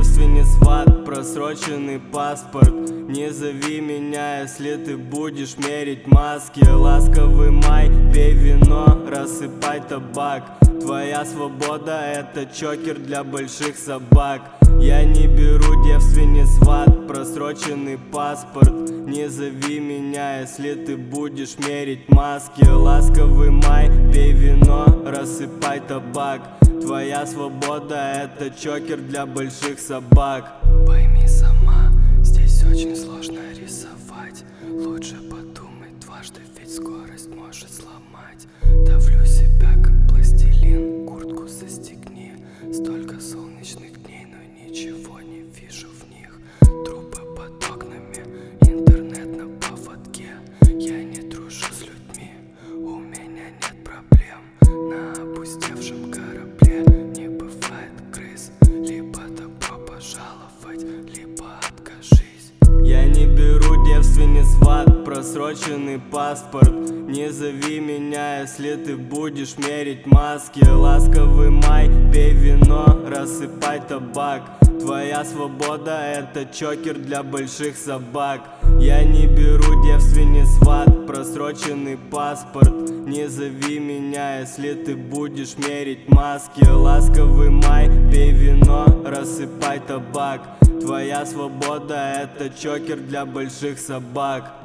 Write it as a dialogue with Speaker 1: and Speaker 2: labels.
Speaker 1: девственниц в ад, просроченный паспорт. Не зови меня, если ты будешь мерить маски. Ласковый май, пей вино, рассыпай табак. Твоя свобода — это чокер для больших собак. Я не беру девственниц в ад, просроченный паспорт. Не зови меня, если ты будешь мерить маски. Ласковый май, пей вино, рассыпай табак. Твоя свобода — это чокер для больших собак.
Speaker 2: Пойми сама, здесь очень сложно рисовать. Лучше подумай дважды, ведь скорость может сломать. Давлю себя как пластилин, куртку застегни. Столько солнечных дней, но ничего не вижу в них. Трубы под окнами, интернет на поводке. Я не дружу с людьми, у меня нет проблем. На опустевшем корабле не бывает крыс. Либо добро пожаловать, либо откажись.
Speaker 1: Я не беру девственниц в ад, просроченный паспорт. Не зови меня, если ты будешь мерить маски. Ласковый май, пей вино, рассыпай табак. Твоя свобода — это чокер для больших собак. Я не беру девственниц в ад, просроченный паспорт. Не зови меня, если ты будешь мерить маски. Ласковый май, пей вино, рассыпай табак. Твоя свобода — это чокер для больших собак.